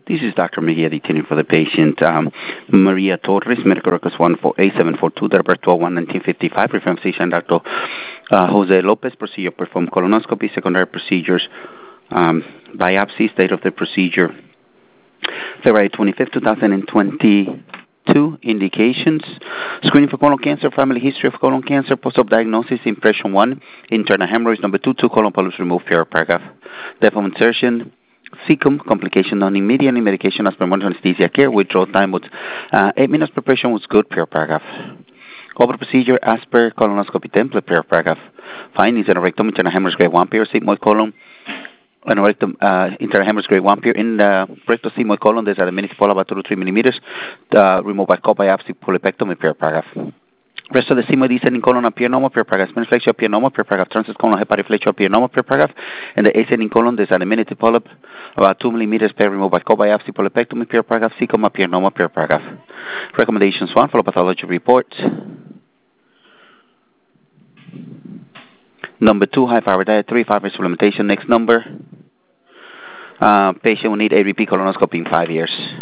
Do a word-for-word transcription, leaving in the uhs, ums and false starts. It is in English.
This is Doctor Mejia detailing for the patient. Um, Maria Torres, medical records one four eight seven four two, date of birth twelve one nineteen fifty-five. Reference physician Doctor Uh, Jose Lopez. Procedure performed colonoscopy. Secondary procedures, um, biopsy. State of the procedure, February twenty-fifth, twenty twenty-two. Indications: screening for colon cancer, family history of colon cancer, post-op diagnosis, impression one, internal hemorrhoids, number two, two colon polyps removed, paragraph. Depth of insertion, cecum, complication non-immediate, medication as per modern anesthesia care, withdrawal time was uh, eight minutes per patient was good, paragraph. Over procedure as per colonoscopy template, paragraph. Findings: in a rectum, internal hemorrhage grade one, period, sigmoid colon, and rectum, uh, internal hemorrhage grade one, period. In the rectal sigmoid colon, there's a minute follow about two to three millimeters, uh, removed by cut biopsy, polypectomy, paragraph. Rest of the sigmoid descending colon appear normal, paragraph. Spinous flexure appear normal, paragraph. Transverse colon hepatic flexure appear normal, paragraph. And the ascending colon, there's an diminutive polyp about two millimeters, per removed by cut biopsy, polypectomy, paragraph. Cecum appear normal, paragraph. Recommendations one, follow pathology reports. Number two, high fiber diet. Three, fiber supplementation. Next number. Uh, patient will need A B P colonoscopy in five years.